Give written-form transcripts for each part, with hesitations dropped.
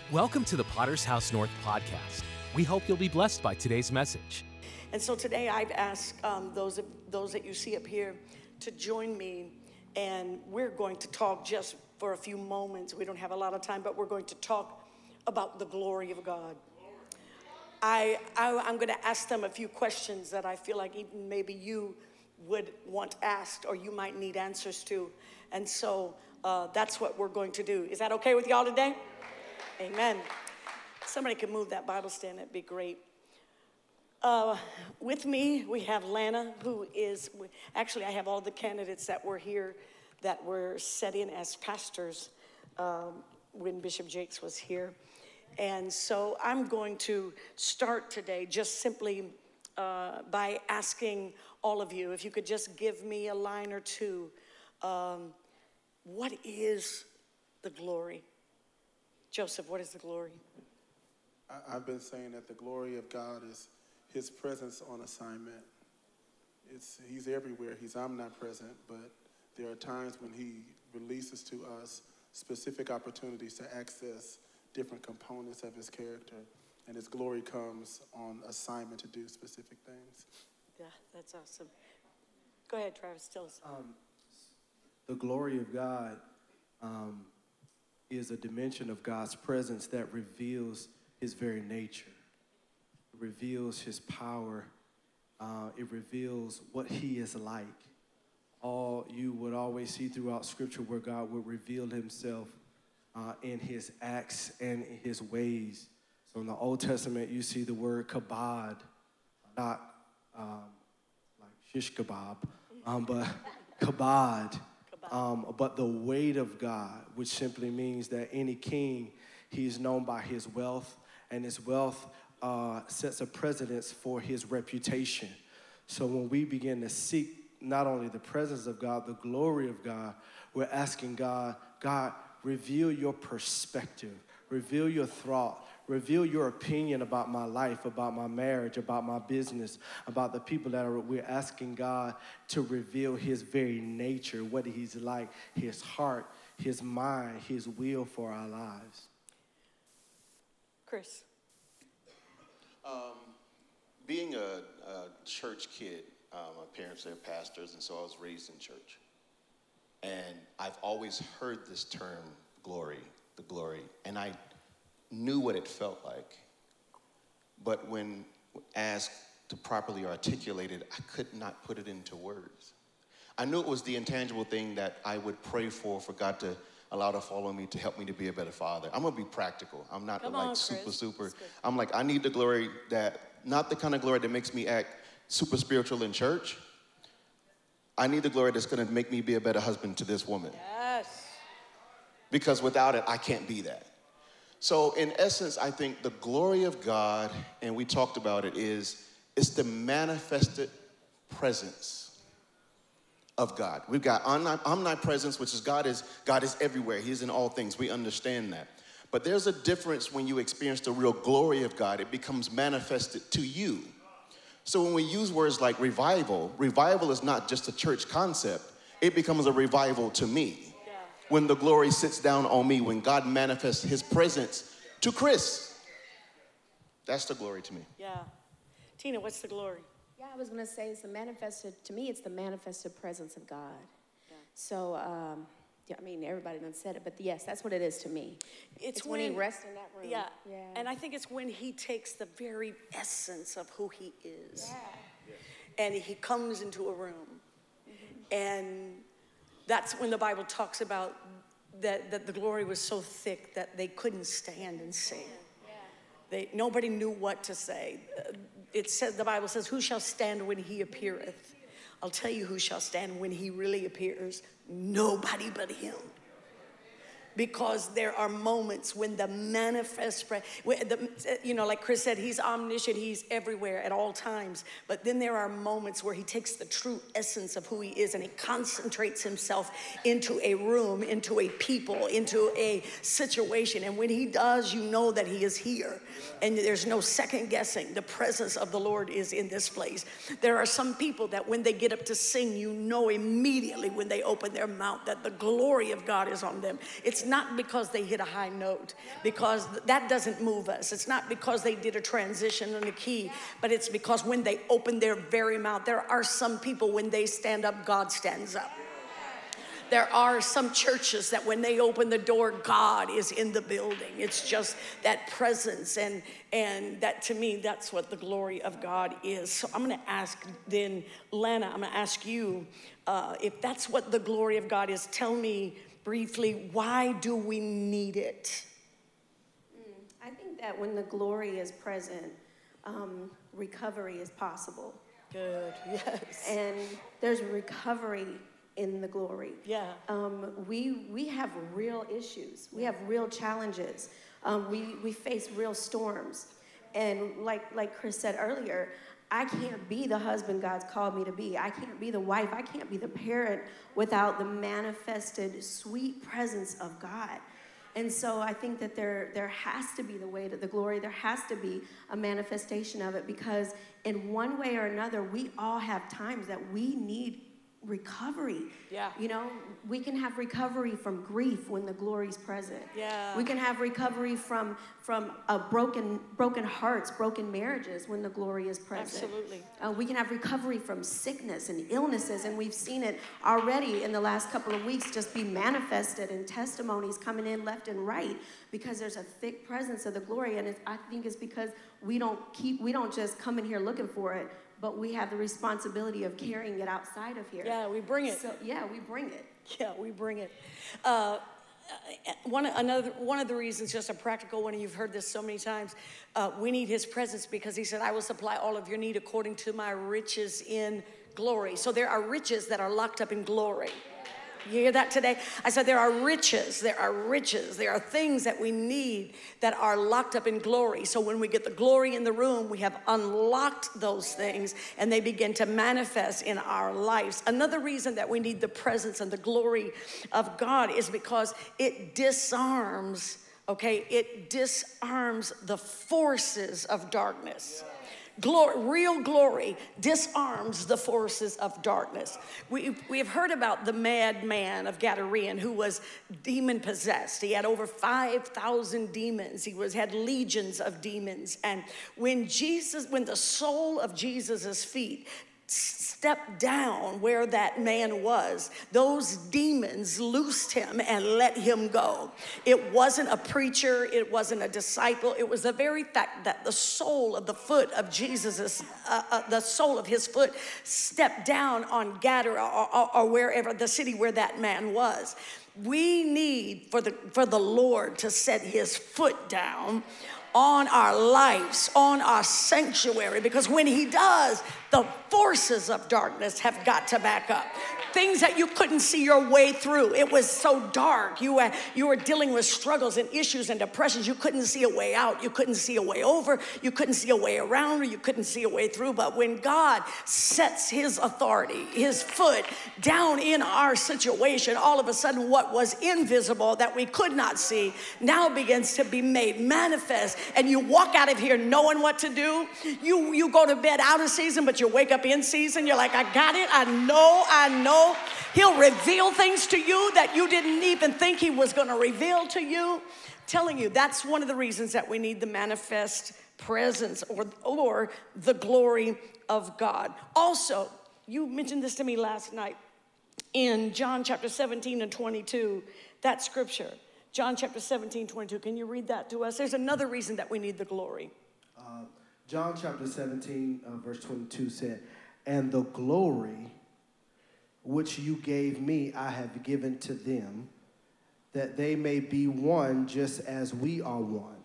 Welcome to the Potter's House North podcast. We hope you'll be blessed by today's message. And so today I've asked those that you see up here to join me, and we're going to talk just for a few moments. We don't have a lot of time, but we're going to talk about the glory of God. I'm going to ask them a few questions that I feel like even maybe you would want asked or you might need answers to. And so that's what we're going to do. Is that okay with y'all today? Amen. Somebody can move that Bible stand. That'd be great. With me, we have Lana, who is, actually I have all the candidates that were here that were set in as pastors when Bishop Jakes was here. And so I'm going to start today just simply by asking all of you, if you could just give me a line or two. What is the glory? Joseph, what is the glory? I've been saying that the glory of God is his presence on assignment. He's everywhere. He's omnipresent, but there are times when he releases to us specific opportunities to access different components of his character, and his glory comes on assignment to do specific things. Yeah, that's awesome. Go ahead, Travis. Tell us. The glory of God is a dimension of God's presence that reveals his very nature. It reveals his power. It reveals what he is like. All you would always see throughout Scripture where God would reveal himself in his acts and in his ways. So in the Old Testament, you see the word kabod, not like shish kebab, but kabod. But the weight of God, which simply means that any king, he is known by his wealth, and his wealth sets a precedence for his reputation. So when we begin to seek not only the presence of God, the glory of God, we're asking God, reveal your perspective, reveal your thought, reveal your opinion about my life, about my marriage, about my business, about the people we're asking God to reveal his very nature, what he's like, his heart, his mind, his will for our lives. Chris. Being a church kid, my parents are pastors, and so I was raised in church. And I've always heard this term, glory, the glory, and I knew what it felt like. But when asked to properly articulate it, I could not put it into words. I knew it was the intangible thing that I would pray for God to allow to follow me, to help me to be a better father. I'm gonna be practical. I'm not super. I'm like, I need the glory not the kind of glory that makes me act super spiritual in church. I need the glory that's gonna make me be a better husband to this woman. Yes. Because without it, I can't be that. So in essence, I think the glory of God, and we talked about it, it's the manifested presence of God. We've got omnipresence, which is God is everywhere. He's in all things. We understand that. But there's a difference when you experience the real glory of God. It becomes manifested to you. So when we use words like revival is not just a church concept. It becomes a revival to me. When the glory sits down on me, when God manifests his presence to Chris. That's the glory to me. Yeah. Tina, what's the glory? Yeah, I was going to say it's the manifested presence of God. Yeah. So, I mean, everybody done said it, but yes, that's what it is to me. It's when he rests in that room. Yeah. Yeah. And I think it's when he takes the very essence of who he is. Yeah. And he comes into a room. Mm-hmm. And that's when the Bible talks about that the glory was so thick that they couldn't stand and sing. Yeah. Nobody knew what to say. It says, the Bible says, who shall stand when he appeareth? I'll tell you who shall stand when he really appears. Nobody but him. Because there are moments when the manifest, like Chris said, he's omniscient, he's everywhere at all times. But then there are moments where he takes the true essence of who he is and he concentrates himself into a room, into a people, into a situation. And when he does, you know that he is here. And there's no second guessing. The presence of the Lord is in this place. There are some people that when they get up to sing, you know immediately when they open their mouth that the glory of God is on them. It's not because they hit a high note, because that doesn't move us. It's not because they did a transition on the key, but it's because when they open their very mouth, there are some people, when they stand up, God stands up. There are some churches that when they open the door, God is in the building. It's just that presence, and that, to me, that's what the glory of God is. So I'm going to ask then, Lana, I'm going to ask you, if that's what the glory of God is, tell me briefly, why do we need it? I think that when the glory is present, recovery is possible. Good, yes. And there's recovery in the glory. Yeah. We have real issues. We have real challenges. We face real storms. And like Chris said earlier, I can't be the husband God's called me to be. I can't be the wife. I can't be the parent without the manifested sweet presence of God. And so I think that there has to be the way to the glory. There has to be a manifestation of it, because in one way or another, we all have times that we need recovery. Yeah. You know, we can have recovery from grief when the glory's present. Yeah. We can have recovery from broken hearts, broken marriages when the glory is present. Absolutely. We can have recovery from sickness and illnesses, and we've seen it already in the last couple of weeks just be manifested, and testimonies coming in left and right, because there's a thick presence of the glory. And I think it's because we don't just come in here looking for it, but we have the responsibility of carrying it outside of here. Yeah, we bring it. So, yeah, we bring it. Yeah, we bring it. One of the reasons, just a practical one, and you've heard this so many times, we need his presence, because he said, I will supply all of your need according to my riches in glory. So there are riches that are locked up in glory. You hear that today? I said there are riches, there are things that we need that are locked up in glory. So when we get the glory in the room, we have unlocked those things, and they begin to manifest in our lives. Another reason that we need the presence and the glory of God is because it disarms the forces of darkness. Real glory disarms the forces of darkness. We have heard about the madman of Gadarene who was demon possessed. He had over 5,000 demons. He had legions of demons. And when the sole of Jesus's feet stepped down where that man was, those demons loosed him and let him go. It wasn't a preacher, it wasn't a disciple, it was the very fact that the sole of the foot of Jesus's, the sole of his foot stepped down on Gadara or wherever, the city where that man was. We need for the Lord to set his foot down on our lives, on our sanctuary, because when he does, the forces of darkness have got to back up. Things that you couldn't see your way through. It was so dark. You were dealing with struggles and issues and depressions. You couldn't see a way out. You couldn't see a way over. You couldn't see a way around, or you couldn't see a way through. But when God sets his authority, his foot down in our situation, all of a sudden what was invisible that we could not see now begins to be made manifest. And you walk out of here knowing what to do. You go to bed out of season, but you wake up in season. You're like, I got it. I know. He'll reveal things to you that you didn't even think he was going to reveal to you. Telling you, that's one of the reasons that we need the manifest presence or the glory of God. Also, you mentioned this to me last night in John chapter 17 and 22, that scripture. John chapter 17, 22. Can you read that to us? There's another reason that we need the glory. John chapter 17, verse 22 said, and the glory which you gave me, I have given to them, that they may be one just as we are one.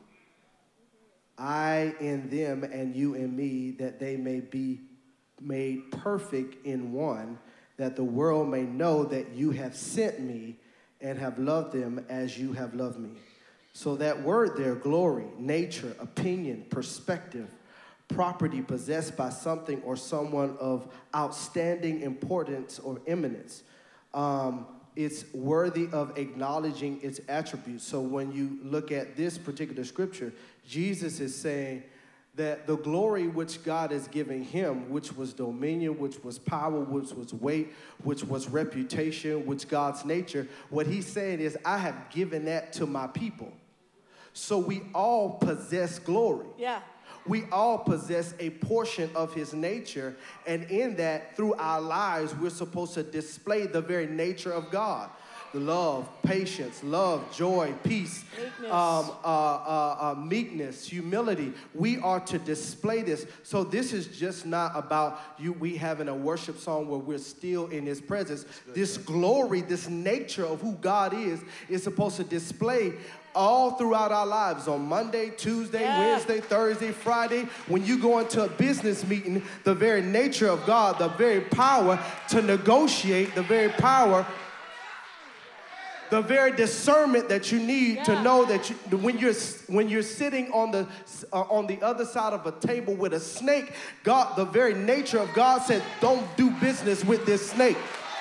I in them and you in me, that they may be made perfect in one, that the world may know that you have sent me and have loved them as you have loved me. So that word there, glory, nature, opinion, perspective, property possessed by something or someone of outstanding importance or eminence. It's worthy of acknowledging its attributes. So when you look at this particular scripture, Jesus is saying that the glory which God is giving him, which was dominion, which was power, which was weight, which was reputation, which God's nature, what he's saying is, I have given that to my people. So we all possess glory. Yeah. We all possess a portion of his nature, and in that, through our lives, we're supposed to display the very nature of God. Love, patience, love, joy, peace, meekness, humility. We are to display this. So this is just not about we having a worship song where we're still in his presence. This glory, this nature of who God is supposed to display all throughout our lives, on Monday, Tuesday, Wednesday, Thursday, Friday. When you go into a business meeting, the very nature of God, the very power to negotiate, the very power, the very discernment that you need to know that when you're sitting on the other side of a table with a snake, God, the very nature of God said, don't do business with this snake.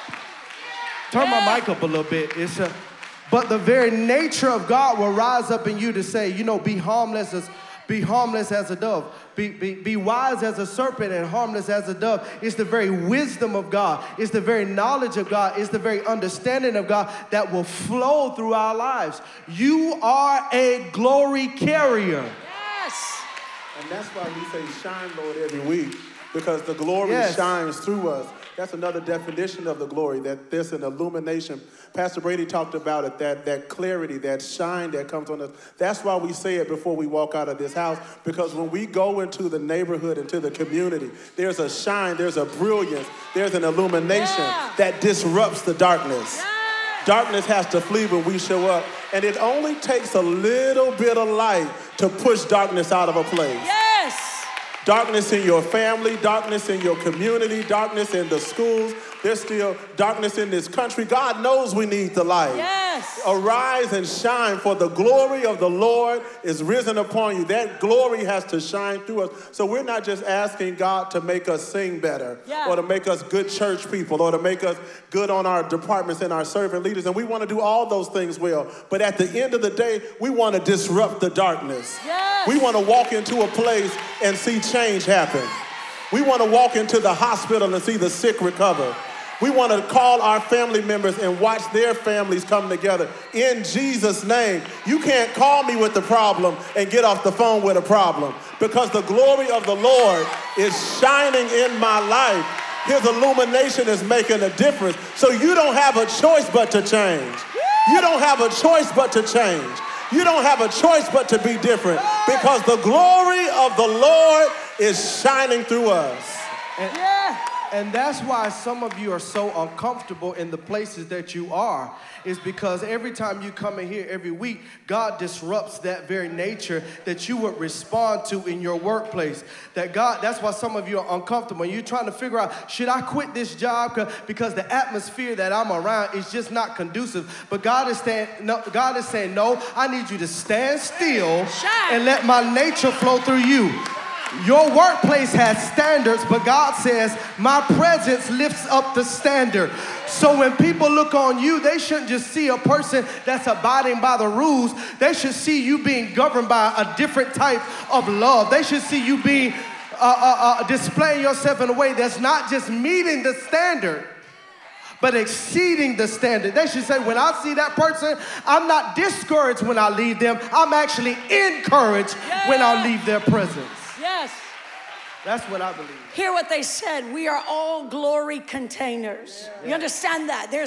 Turn my mic up a little bit. But the very nature of God will rise up in you to say, be harmless as a dove. Be wise as a serpent and harmless as a dove. It's the very wisdom of God. It's the very knowledge of God. It's the very understanding of God that will flow through our lives. You are a glory carrier. Yes. And that's why we say shine, Lord, every week, because the glory shines through us. That's another definition of the glory, that there's an illumination. Pastor Brady talked about it, that clarity, that shine that comes on us. That's why we say it before we walk out of this house, because when we go into the neighborhood, into the community, there's a shine, there's a brilliance, there's an illumination that disrupts the darkness. Yeah. Darkness has to flee when we show up, and it only takes a little bit of light to push darkness out of a place. Yes. Darkness in your family, darkness in your community, darkness in the schools. There's still darkness in this country. God knows we need the light. Yes. Arise and shine, for the glory of the Lord is risen upon you. That glory has to shine through us. So we're not just asking God to make us sing better or to make us good church people or to make us good on our departments and our servant leaders. And we want to do all those things well. But at the end of the day, we want to disrupt the darkness. Yes. We want to walk into a place and see change happen. We want to walk into the hospital and see the sick recover. We want to call our family members and watch their families come together. In Jesus' name, you can't call me with the problem and get off the phone with a problem, because the glory of the Lord is shining in my life. His illumination is making a difference. So you don't have a choice but to change. You don't have a choice but to change. You don't have a choice but to be different, because the glory of the Lord is shining through us. And that's why some of you are so uncomfortable in the places that you are, is because every time you come in here every week, God disrupts that very nature that you would respond to in your workplace. That's why some of you are uncomfortable. You're trying to figure out, should I quit this job because the atmosphere that I'm around is just not conducive? But God is saying, no, I need you to stand still and let my nature flow through you. Your workplace has standards, but God says, my presence lifts up the standard. So when people look on you, they shouldn't just see a person that's abiding by the rules. They should see you being governed by a different type of love. They should see you being displaying yourself in a way that's not just meeting the standard, but exceeding the standard. They should say, when I see that person, I'm not discouraged when I leave them. I'm actually encouraged when I leave their presence. Yes. That's what I believe. Hear what they said. We are all glory containers. You understand that? There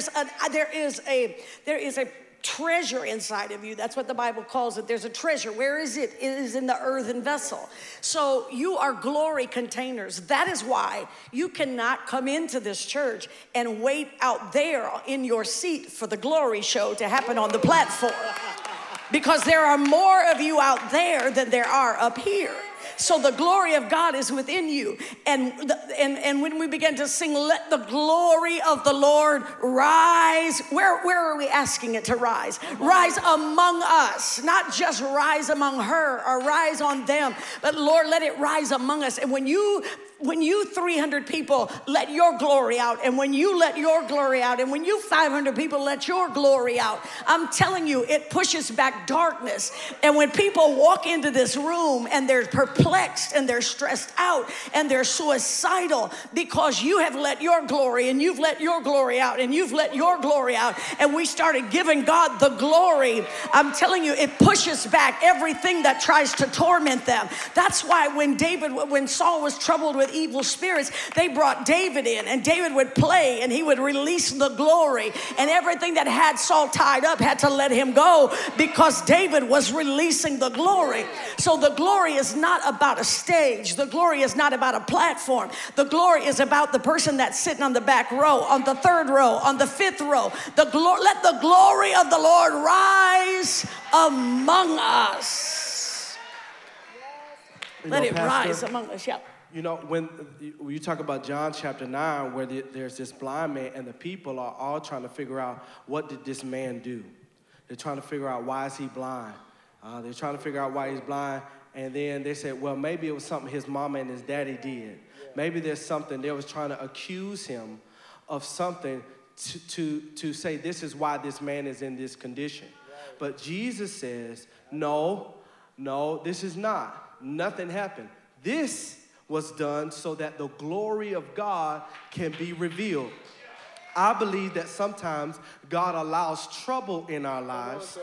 is a treasure inside of you. That's what the Bible calls it. There's a treasure. Where is it? It is in the earthen vessel. So you are glory containers. That is why you cannot come into this church and wait out there in your seat for the glory show to happen on the platform. Because there are more of you out there than there are up here. So the glory of God is within you. And when we begin to sing, let the glory of the Lord rise, where are we asking it to rise? Rise among us, not just rise among her or rise on them, but Lord, let it rise among us. And when you when you 300 people let your glory out, and when you let your glory out, and when you 500 people let your glory out, I'm telling you, it pushes back darkness. And when people walk into this room and they're perplexed and they're stressed out and they're suicidal because you have let your glory and you've let your glory out and you've let your glory out, and we started giving God the glory, I'm telling you, it pushes back everything that tries to torment them. That's why when Saul was troubled with evil spirits, they brought David in, and David would play and he would release the glory, and everything that had Saul tied up had to let him go because David was releasing the glory. So the glory is not about a stage. The glory is not about a platform. The glory is about the person that's sitting on the back row, on the third row, on the fifth row. Let the glory of the Lord rise among us. Let it rise among us. Yeah. You know, when you talk about John chapter 9, where there's this blind man and the people are all trying to figure out, what did this man do? They're trying to figure out, why is he blind? They're trying to figure out why he's blind. And then they said, well, maybe it was something his mama and his daddy did. Maybe there's something. They was trying to accuse him of something to say this is why this man is in this condition. But Jesus says, no, this is not. Nothing happened. This was done so that the glory of God can be revealed. I believe that sometimes God allows trouble in our lives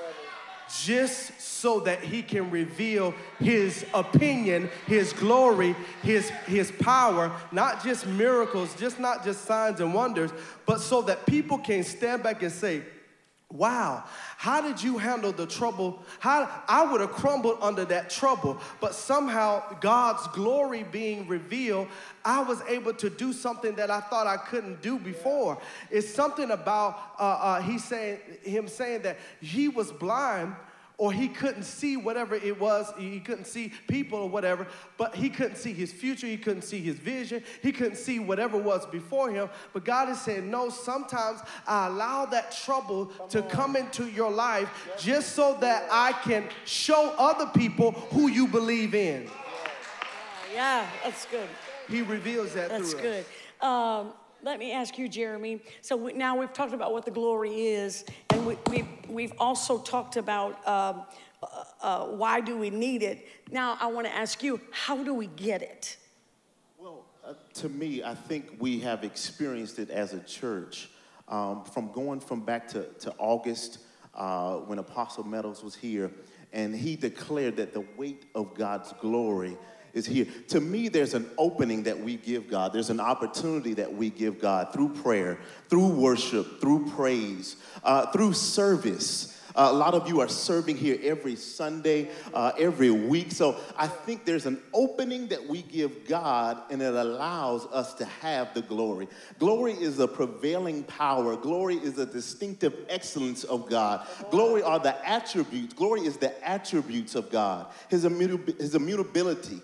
just so that he can reveal his opinion, his glory, his power, not just miracles, not just signs and wonders, but so that people can stand back and say, wow, how did you handle the trouble? I would have crumbled under that trouble, but somehow God's glory being revealed, I was able to do something that I thought I couldn't do before. It's something about him saying that he was blind, or he couldn't see whatever it was. He couldn't see people or whatever, but he couldn't see his future. He couldn't see his vision. He couldn't see whatever was before him. But God is saying, no, sometimes I allow that trouble to come into your life just so that I can show other people who you believe in. Yeah, that's good. He reveals that That's through good. Let me ask you, Jeremy. So now we've talked about what the glory is, and we've also talked about why do we need it. Now I want to ask you, how do we get it? Well, to me, I think we have experienced it as a church from back to August when Apostle Meadows was here, and he declared that the weight of God's glory is here. To me, there's an opening that we give God. There's an opportunity that we give God through prayer, through worship, through praise, through service. A lot of you are serving here every Sunday, every week. So I think there's an opening that we give God, and it allows us to have the glory. Glory is a prevailing power. Glory is a distinctive excellence of God. Glory are the attributes. Glory is the attributes of God. His immutability.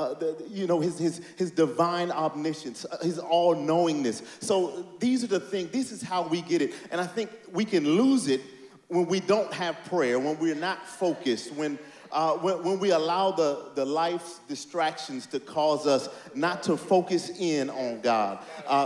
His divine omniscience, his all-knowingness. So these are the things, this is how we get it. And I think we can lose it when we don't have prayer, when we're not focused, when we allow the life's distractions to cause us not to focus in on God.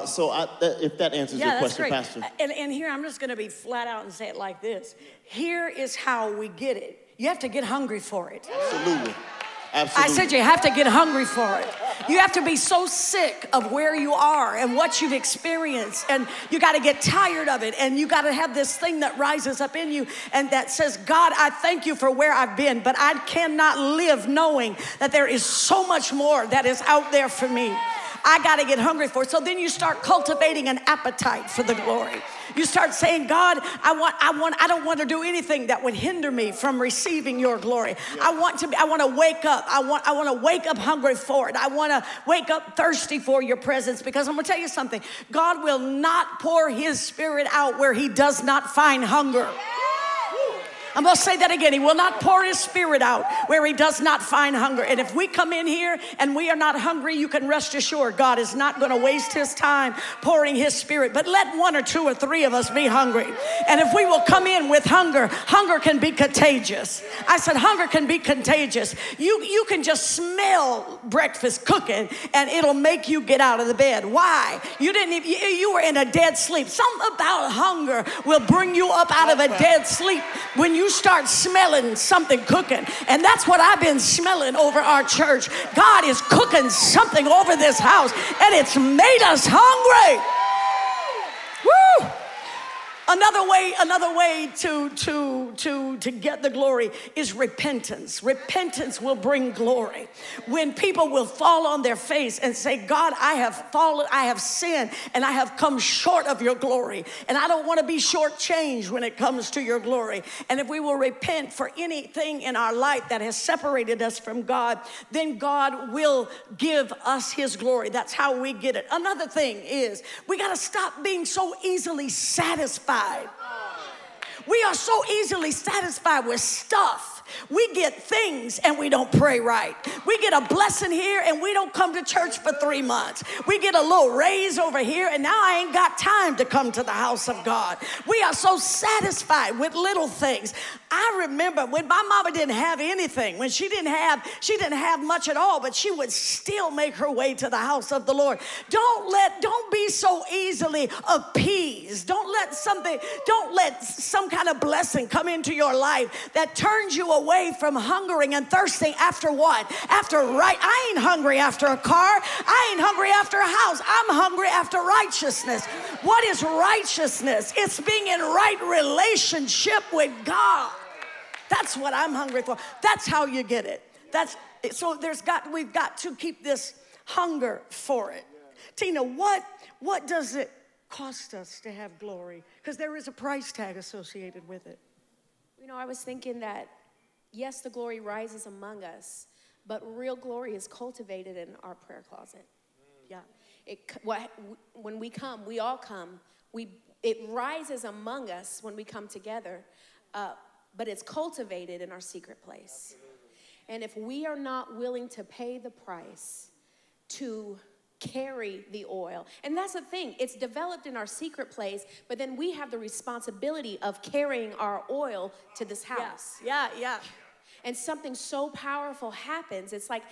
If that answers your question, great. Pastor. And here, I'm just going to be flat out and say it like this. Here is how we get it. You have to get hungry for it. Absolutely. I said you have to get hungry for it. You have to be so sick of where you are and what you've experienced, and you got to get tired of it, and you got to have this thing that rises up in you and that says, God, I thank you for where I've been, but I cannot live knowing that there is so much more that is out there for me. I got to get hungry for it. So then you start cultivating an appetite for the glory. You start saying, God, I don't want to do anything that would hinder me from receiving your glory. I want to wake up. I want to wake up hungry for it. I want to wake up thirsty for your presence, because I'm going to tell you something. God will not pour his spirit out where he does not find hunger. I'm going to say that again. He will not pour his spirit out where he does not find hunger. And if we come in here and we are not hungry, you can rest assured God is not going to waste his time pouring his spirit. But let one or two or three of us be hungry. And if we will come in with hunger, hunger can be contagious. I said hunger can be contagious. You can just smell breakfast cooking and it'll make you get out of the bed. Why? You were in a dead sleep. Something about hunger will bring you up out of a dead sleep when you start smelling something cooking. And that's what I've been smelling over our church. God is cooking something over this house, and it's made us hungry. Woo! Another way to get the glory is repentance. Repentance will bring glory. When people will fall on their face and say, God, I have fallen, I have sinned, and I have come short of your glory. And I don't want to be shortchanged when it comes to your glory. And if we will repent for anything in our life that has separated us from God, then God will give us his glory. That's how we get it. Another thing is we got to stop being so easily satisfied. We are so easily satisfied with stuff. We get things and we don't pray right. We get a blessing here and we don't come to church for 3 months. We get a little raise over here and now I ain't got time to come to the house of God. We are so satisfied with little things. I remember when my mama didn't have anything, when she didn't have much at all, but she would still make her way to the house of the Lord. Don't be so easily appeased. Don't let some kind of blessing come into your life that turns you away from hungering and thirsting after what? I ain't hungry after a car. I ain't hungry after a house. I'm hungry after righteousness. What is righteousness? It's being in right relationship with God. That's what I'm hungry for. That's how you get it. We've got to keep this hunger for it. Tina, what does it cost us to have glory? Because there is a price tag associated with it. You know, I was thinking that, yes, the glory rises among us, but real glory is cultivated in our prayer closet. Yeah. When we come, we all come. It rises among us when we come together, but it's cultivated in our secret place. And if we are not willing to pay the price to carry the oil, and that's the thing, it's developed in our secret place, but then we have the responsibility of carrying our oil to this house. Yeah. And something so powerful happens. It's like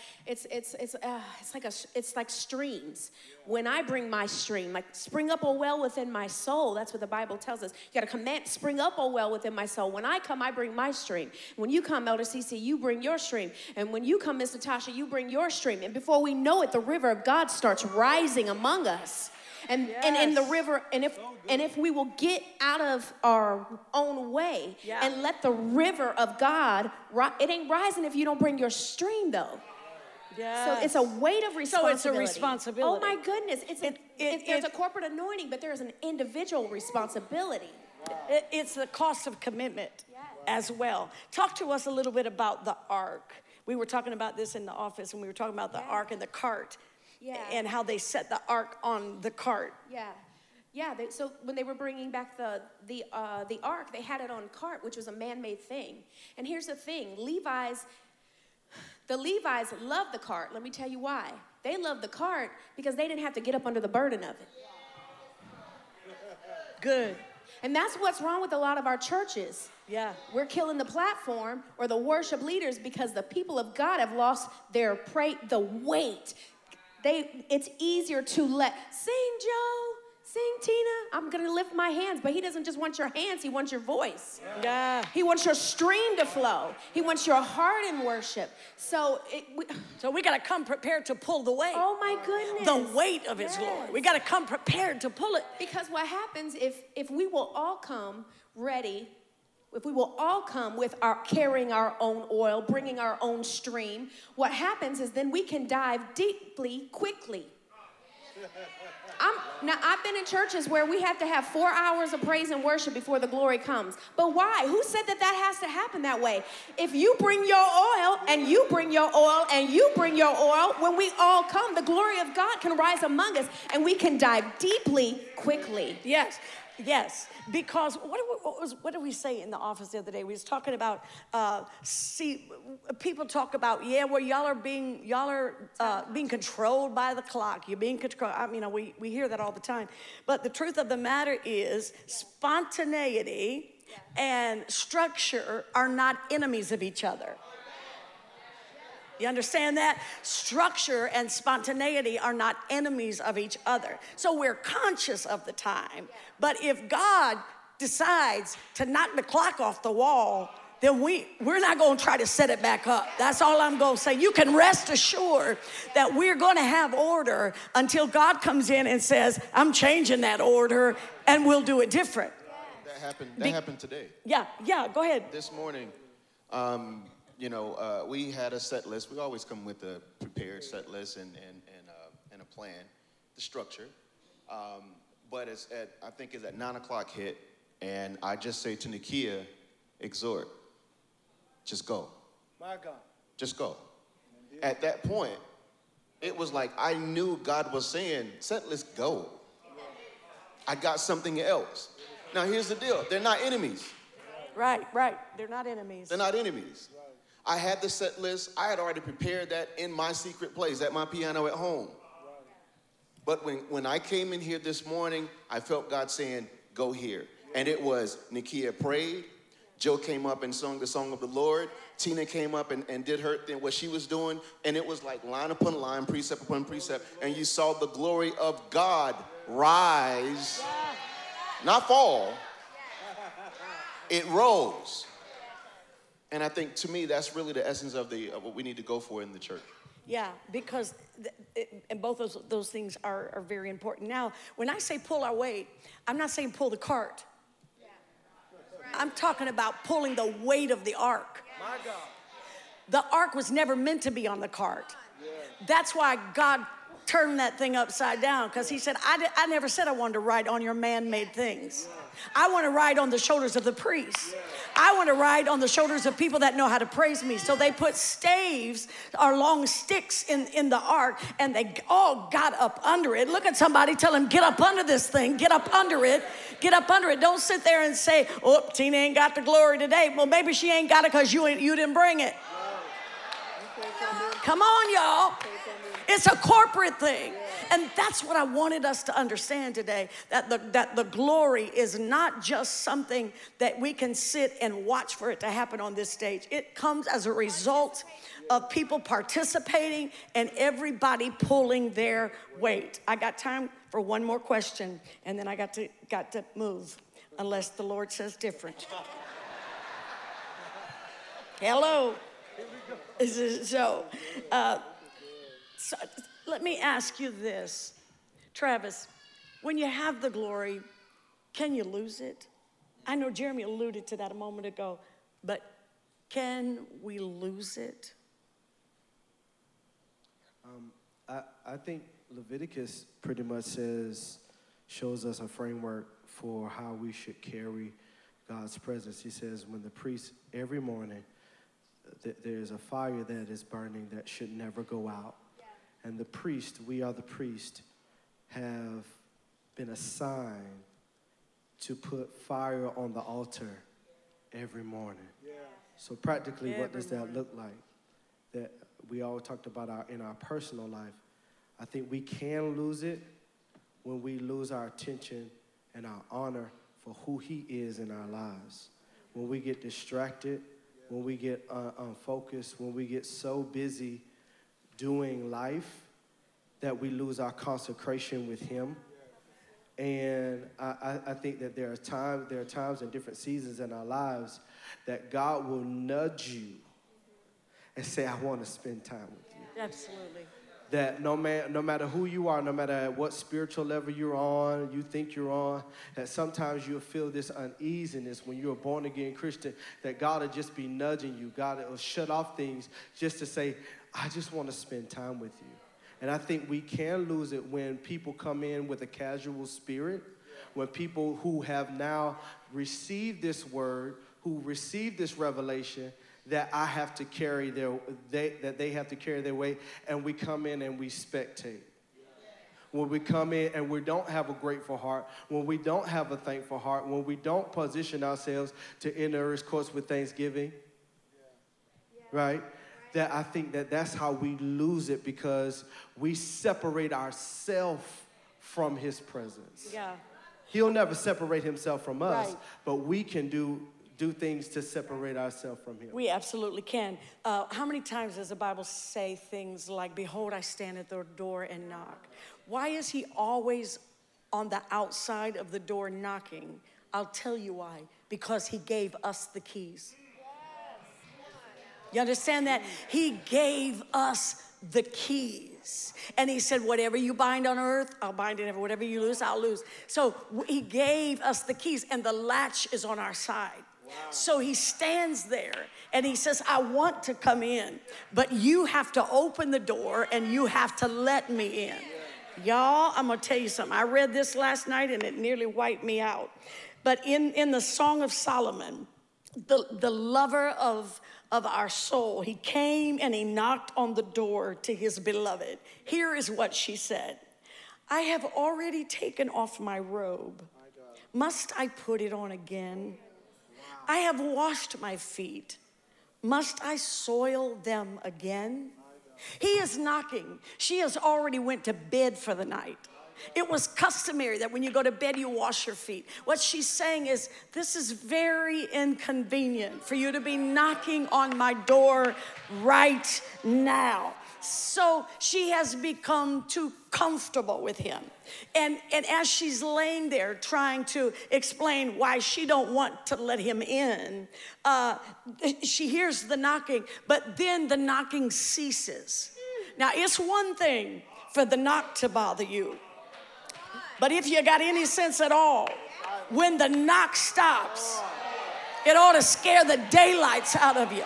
streams. When I bring my stream, like spring up a well within my soul. That's what the Bible tells us. You got to command, spring up a well within my soul. When I come, I bring my stream. When you come, Elder CC, you bring your stream. And when you come, Miss Natasha, you bring your stream. And before we know it, the river of God starts rising among us. And in the river, and if we will get out of our own way and let the river of God, it ain't rising if you don't bring your stream though. Yes. So it's a weight of responsibility. So it's a responsibility. Oh my goodness. There's a corporate anointing, but there's an individual responsibility. It's the cost of commitment as well. Talk to us a little bit about the ark. We were talking about this in the office, and we were talking about the ark and the cart. Yeah. And how they set the ark on the cart. So when they were bringing back the ark, they had it on cart, which was a man-made thing. And here's the thing: the Levites loved the cart. Let me tell you why. They loved the cart because they didn't have to get up under the burden of it. Good. And that's what's wrong with a lot of our churches. Yeah. We're killing the platform or the worship leaders because the people of God have lost the weight. It's easier to sing, Joe, sing, Tina. I'm going to lift my hands, but he doesn't just want your hands. He wants your voice. Yeah. He wants your stream to flow. He wants your heart in worship. So we got to come prepared to pull the weight. Oh, my goodness. The weight of his glory. We got to come prepared to pull it. Because what happens if we will all come ready, if we will all come with carrying our own oil, bringing our own stream, what happens is then we can dive deeply, quickly. I've been in churches where we have to have 4 hours of praise and worship before the glory comes. But why? Who said that has to happen that way? If you bring your oil and you bring your oil and you bring your oil, when we all come, the glory of God can rise among us and we can dive deeply, quickly. Yes. Yes, because what did we say in the office the other day? We was talking about, people talk about, well, y'all are being controlled by the clock. You're being controlled. I mean, we hear that all the time. But the truth of the matter is, spontaneity and structure are not enemies of each other. You understand that? Structure and spontaneity are not enemies of each other. So we're conscious of the time. But if God decides to knock the clock off the wall, then we're not going to try to set it back up. That's all I'm going to say. You can rest assured that we're going to have order until God comes in and says, I'm changing that order, and we'll do it different. That happened today. Yeah, go ahead. This morning, we had a set list. We always come with a prepared set list and a plan, the structure. But I think it's at 9 o'clock hit, and I just say to Nakia, exhort, just go. My God. Just go. At that point, it was like I knew God was saying, set list, go. I got something else. Now here's the deal. They're not enemies. Right. They're not enemies. They're not enemies. I had the set list. I had already prepared that in my secret place at my piano at home. But when I came in here this morning, I felt God saying, go here. And it was Nakia prayed. Joe came up and sung the song of the Lord. Tina came up and did her thing, what she was doing. And it was like line upon line, precept upon precept. And you saw the glory of God rise, not fall. It rose. And I think, to me, that's really the essence of what we need to go for in the church. Yeah, because and both those things are very important. Now, when I say pull our weight, I'm not saying pull the cart. I'm talking about pulling the weight of the ark. My God. The ark was never meant to be on the cart. That's why God turned that thing upside down, because he said, I never said I wanted to ride on your man-made things. I want to ride on the shoulders of the priests. I want to ride on the shoulders of people that know how to praise me. So they put staves or long sticks in the ark, and they all got up under it. Look at somebody, tell them, get up under this thing. Get up under it. Get up under it. Don't sit there and say, oh, Tina ain't got the glory today. Well, maybe she ain't got it because you didn't bring it. Come on, y'all. It's a corporate thing. And that's what I wanted us to understand today, that the glory is not just something that we can sit and watch for it to happen on this stage. It comes as a result of people participating and everybody pulling their weight. I got time for one more question, and then I got to move, unless the Lord says different. Hello. So let me ask you this. Travis, when you have the glory, can you lose it? I know Jeremy alluded to that a moment ago, but can we lose it? I think Leviticus pretty much shows us a framework for how we should carry God's presence. He says when the priest, every morning, there's a fire that is burning that should never go out. And the priest, we are the priest, have been assigned to put fire on the altar every morning. So practically, what does that look like? That we all talked about in our personal life. I think we can lose it when we lose our attention and our honor for who he is in our lives. When we get distracted, when we get unfocused, when we get so busy doing life that we lose our consecration with him. And I think that there are times and different seasons in our lives that God will nudge you and say, I want to spend time with you. Absolutely. That no matter who you are, no matter what spiritual level you're on, you think you're on, that sometimes you'll feel this uneasiness when you're a born-again Christian, that God will just be nudging you. God will shut off things just to say, I just want to spend time with you. And I think we can lose it when people come in with a casual spirit, when people who have now received this word, who received this revelation, that I have to carry that they have to carry their weight, and we come in and we spectate. when we come in and we don't have a grateful heart, when we don't have a thankful heart, when we don't position ourselves to enter his courts with thanksgiving, right? That I think that's how we lose it, because we separate ourselves from his presence. Yeah. He'll never separate himself from us, Right. but we can do things to separate ourselves from him. We absolutely can. How many times does the Bible say things like, behold, I stand at the door and knock? Why is he always on the outside of the door knocking? I'll tell you why. Because he gave us the keys. You understand that? He gave us the keys. And he said, whatever you bind on earth, I'll bind it. Whatever you loose, I'll loose. So he gave us the keys, and the latch is on our side. Wow. So he stands there and he says, I want to come in, but you have to open the door and you have to let me in. Y'all, I'm going to tell you something. I read this last night and it nearly wiped me out. But in the Song of Solomon, the lover of our soul, he came and he knocked on the door to his beloved. Here is what she said. I have already taken off my robe. Must I put it on again? I have washed my feet. Must I soil them again? He is knocking. She has already went to bed for the night. It was customary that when you go to bed, you wash your feet. What she's saying is, this is very inconvenient for you to be knocking on my door right now. So she has become too comfortable with him. And as she's laying there trying to explain why she don't want to let him in, she hears the knocking, but then the knocking ceases. Now, it's one thing for the knock to bother you. But if you got any sense at all, when the knock stops, it ought to scare the daylights out of you.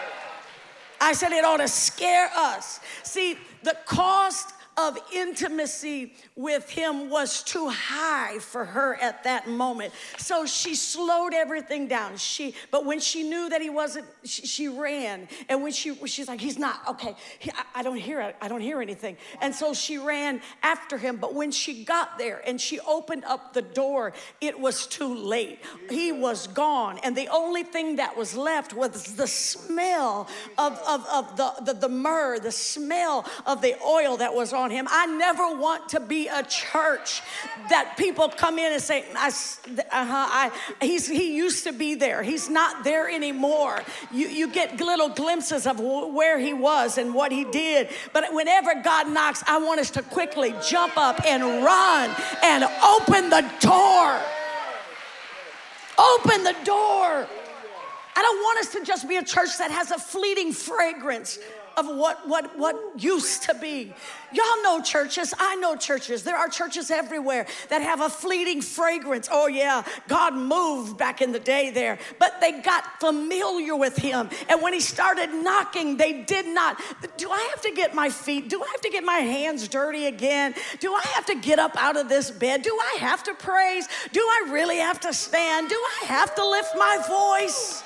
I said it ought to scare us. See, the cost of intimacy with him was too high for her at that moment. So she slowed everything down. But when she knew that he wasn't, she ran. And when she's like, he's not, okay, I don't hear it. I don't hear anything. And so she ran after him. But when she got there and she opened up the door, it was too late. He was gone. And the only thing that was left was the smell of the myrrh, the smell of the oil that was on him. I never want to be a church that people come in and say, he used to be there. He's not there anymore. You get little glimpses of where he was and what he did. But whenever God knocks, I want us to quickly jump up and run and open the door. Open the door. I don't want us to just be a church that has a fleeting fragrance of what used to be. Y'all know churches. I know churches. There are churches everywhere that have a fleeting fragrance. Oh yeah, God moved back in the day there. But they got familiar with him. And when he started knocking, they did not. Do I have to get my feet? Do I have to get my hands dirty again? Do I have to get up out of this bed? Do I have to praise? Do I really have to stand? Do I have to lift my voice?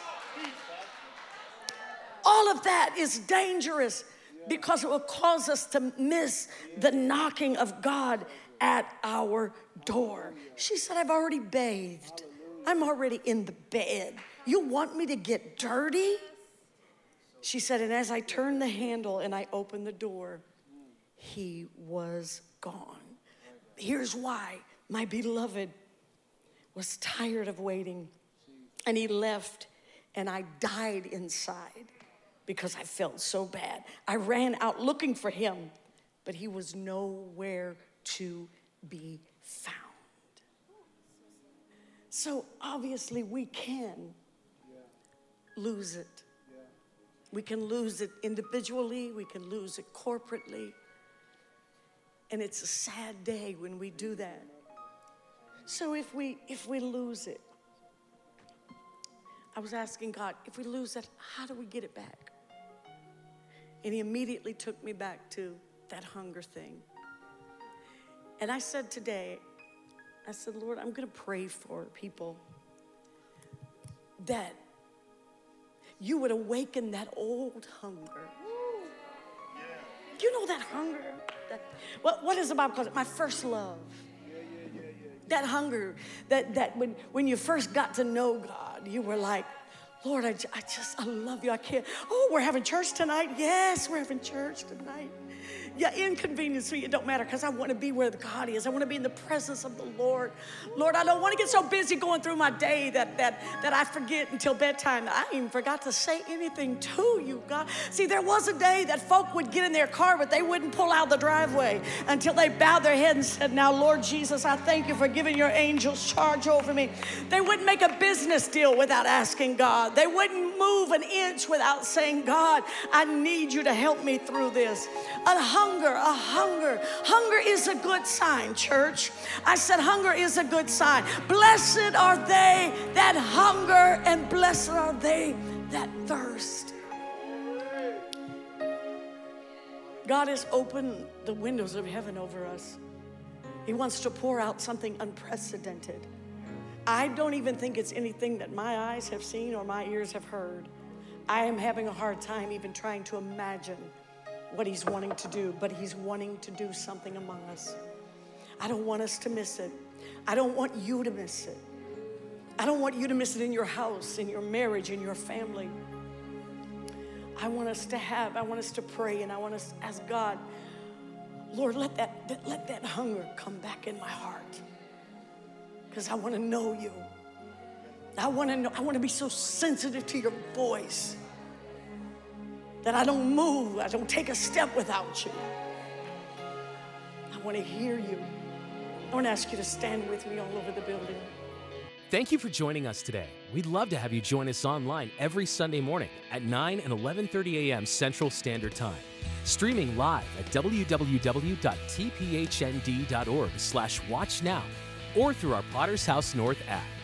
All of that is dangerous because it will cause us to miss the knocking of God at our door. She said, I've already bathed. I'm already in the bed. You want me to get dirty? She said, and as I turned the handle and I opened the door, he was gone. Here's why. My beloved was tired of waiting, and he left, and I died inside. Because I felt so bad. I ran out looking for him, but he was nowhere to be found. So obviously we can lose it. We can lose it individually, we can lose it corporately. And it's a sad day when we do that. So if we lose it, I was asking God, if we lose it, how do we get it back? And he immediately took me back to that hunger thing. And I said today, I said, Lord, I'm going to pray for people that you would awaken that old hunger. You know that hunger? What does the Bible call it? My first love. That hunger, that when you first got to know God, you were like, Lord, I love you. I can't. Oh, we're having church tonight? Yes, we're having church tonight. Yeah, inconvenience to me, it don't matter, because I want to be where God is. I want to be in the presence of the Lord. Lord, I don't want to get so busy going through my day that I forget until bedtime. I even forgot to say anything to you, God. See, there was a day that folk would get in their car, but they wouldn't pull out the driveway until they bowed their head and said, now, Lord Jesus, I thank you for giving your angels charge over me. They wouldn't make a business deal without asking God. They wouldn't move an inch without saying, God, I need you to help me through this. A hunger is a good sign, church. I said hunger is a good sign. Blessed are they that hunger, and blessed are they that thirst. God has opened the windows of heaven over us. He wants to pour out something unprecedented. I don't even think it's anything that my eyes have seen or my ears have heard. I am having a hard time even trying to imagine what he's wanting to do, but he's wanting to do something among us. I don't want us to miss it. I don't want you to miss it. I don't want you to miss it in your house, in your marriage, in your family. I want us to pray, and I want us to ask God, Lord, let that hunger come back in my heart, because I want to know you. I want to be so sensitive to your voice that I don't move, I don't take a step without you. I want to hear you. I want to ask you to stand with me all over the building. Thank you for joining us today. We'd love to have you join us online every Sunday morning at 9 and 11:30 a.m. Central Standard Time. Streaming live at www.tphnd.org/watchnow or through our Potter's House North app.